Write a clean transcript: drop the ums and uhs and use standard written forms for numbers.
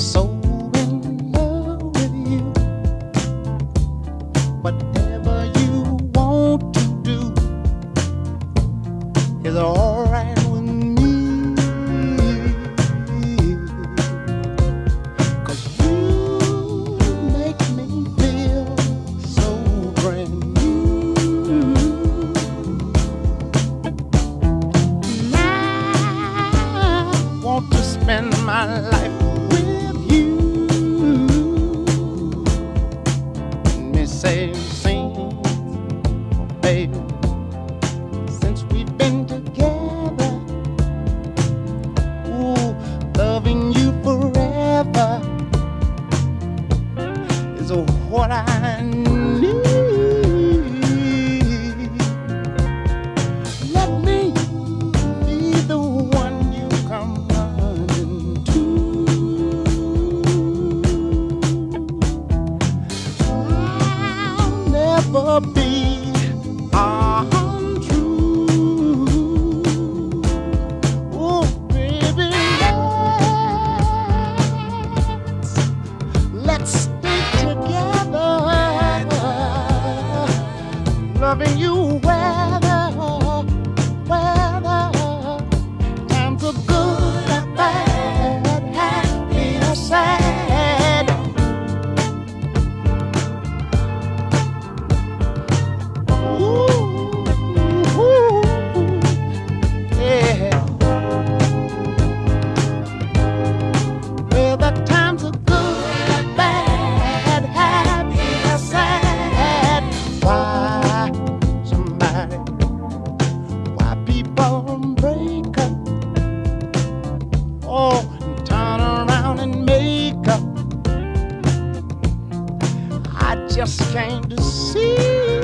so in love with you. Whatever you want to do is alright with me. 'Cause you make me feel so brand new. I want to spend my life with you. Let me say, sing, baby, since we've been together. Ooh, loving you forever is what I need. Let me be the one you come running to. I'll never be untrue. Oh, baby, let's stay together, loving you weather, times are good or bad, happy or sad. Ooh, yeah. Well, the times are good or bad, happy or sad. Why people break up? Oh, and turn around and make up. I just came to see